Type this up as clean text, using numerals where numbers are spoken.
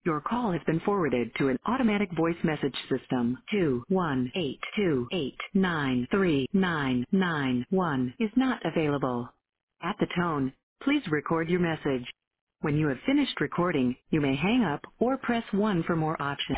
Your call has been forwarded to an automatic voice message system. 21828939991 is not available. At the tone, please record your message. When you have finished recording, you may hang up or press 1 for more options.